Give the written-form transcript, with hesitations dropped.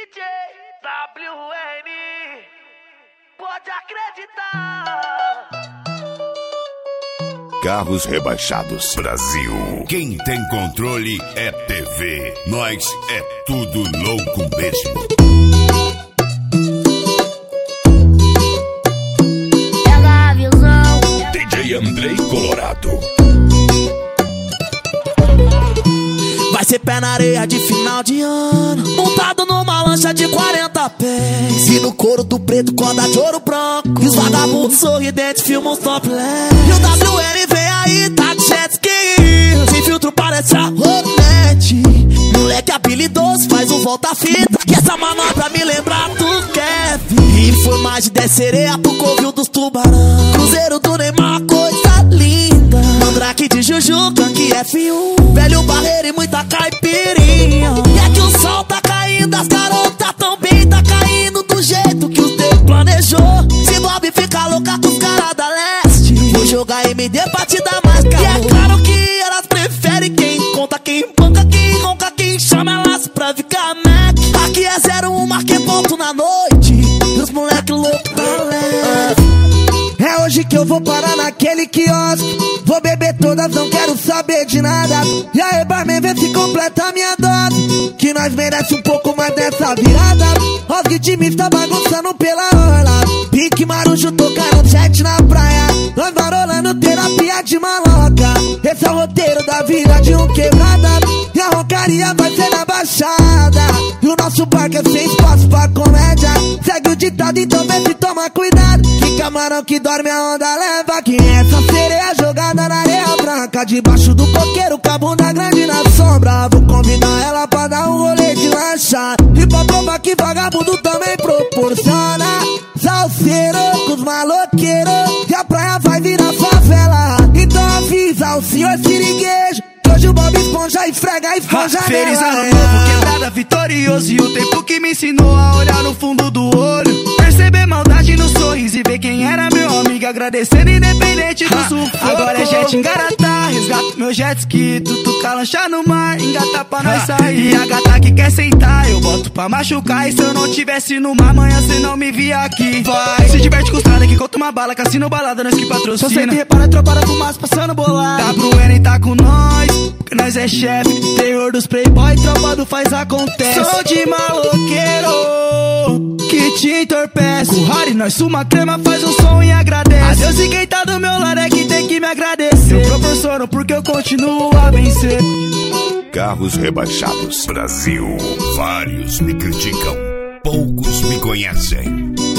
DJ WN, pode acreditar. Carros Rebaixados Brasil. Quem tem controle é TV. Nós é tudo louco mesmo. Pega a visão. DJ Andrei Colorado. Vai ser pé na areia de final de ano, montado numa lancha de 40 pés, e no couro do preto corda de ouro branco, e os vagabundos sorridentes filmam os topless. E o WN vem aí, tá de jet ski, sem filtro parece a Hornet. Moleque habilidoso, faz um volta-fita, que essa manobra me lembra do Kevin. E foi mais de 10 sereias pro covil dos tubarão, cruzeiro do Neymar, coisa linda. Mandrake de Jujuca, que F1, velho barreiro e muita caipirinha. E é que o sol tá caindo, as garotas também tá caindo do jeito que os Deus planejou. Se Bob fica louca com os caras da leste, vou jogar MD pra te dar mais calor. E é claro que elas preferem quem conta, quem banca, quem ronca, quem chama elas pra ficar Mac. Aqui é 01, marquei ponto na noite, e os moleque louco tá leve. É hoje que eu vou parar naquele quiosque, vou beber todas, não quero saber de nada. E aí, barman, vê se completa a minha dose, que nós merece um pouco mais dessa virada. Os guitimis tá bagunçando pela orla, Pique Marujo tocaram jet na praia, nós varolando terapia de maloca. Esse é o roteiro da vida de um quebrada, e a roncaria vai ser na baixada, e o nosso barco é sem espaço pra comédia. Segue o ditado, então vê se toma cuidado, que camarão que dorme a onda leva. Quem é essa sereia jogada na areia branca, debaixo do coqueiro com a bunda grande na sombra? Vou convidar ela pra dar um rolê de lancha, e pra provar que vagabundo também proporciona. Salseiro com os maloqueiros, e a praia vai virar favela. Então avisa o senhor siriguejo, que hoje o Bob Esponja esfrega a esponja nela. Feliz ano novo, quebrada, vitorioso, e o tempo que me ensinou a olhar no fundo do olho, perceber maldade no sorriso e ver quem era meu amigo, agradecendo independente do sufoco. Agora é jet engaratá, resgato meu jet ski, tutuca lancha no mar, engata pra nós sair. E a gata que quer sentar, eu boto pra machucar, e se eu não tivesse numa amanhã cê não me via aqui. Vai, se diverte com estrada que conta uma bala, cassino balada, nós que patrocina. Só sempre repara, tropa da fumaça passando bolado. WN tá com nós, porque nós é chefe, terror dos playboy, tropa do faz acontece. Sou de maloqueiro que te entorpece, com Harry nós suma crema, faz um som e agradece. A Deus e quem tá do meu lado é que tem que me agradecer. Eu proporciono porque eu continuo a vencer. Carros Rebaixados Brasil. Vários me criticam, poucos me conhecem.